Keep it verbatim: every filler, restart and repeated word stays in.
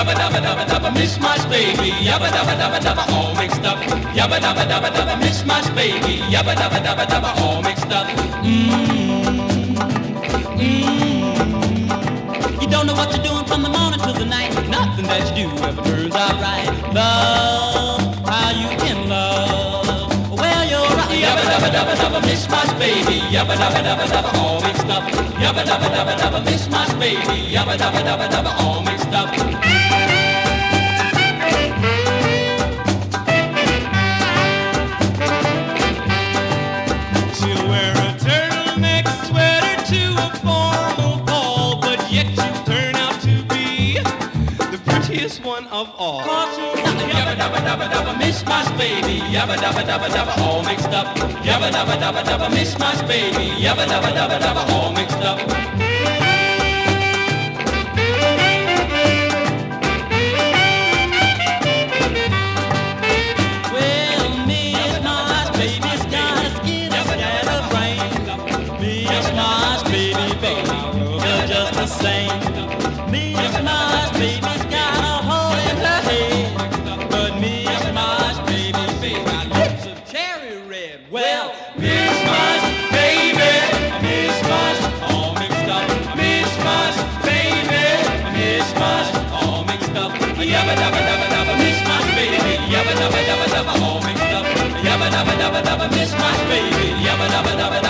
yabba dabba dabba dabba, mishmash baby, yabba dabba dabba dabba, all mixed up. Yabba dabba dabba dabba, mishmash baby, yabba dabba dabba dabba, all mixed up. Mmm, mmm. You don't know what you're doing from the morning till the night. Nothing that you do ever turns out right. Love, how you can love. Well, you're right. Yabba dabba dabba dabba, mishmash baby, yabba dabba dabba dabba, all mixed up. Yabba dabba dabba dabba, mishmash baby, yabba dabba dabba dabba, all mixed up. She'll wear a turtleneck sweater to a formal ball, but yet you turn out to be the prettiest one of all. Yabba dabba dabba dabba, mishmash baby, yabba dabba dabba dabba, all mixed up. Yabba dabba dabba dabba, mishmash baby, yabba dabba dabba dabba, all mixed up. Well, mishmash baby's got a skin instead of brain. Mishmash baby, baby, you're just the same. Mishmash baby's got a hole in her head, but mishmash baby, baby, lips of cherry red. Well, mishmash baby, mishmash, all mixed up. Mishmash baby, mishmash, all mixed up. Yabba dabba dabba dabba, mishmash baby, yabba dabba dabba dabba, all mixed up. Yabba dabba dabba dabba, mishmash baby, yabba dabba dabba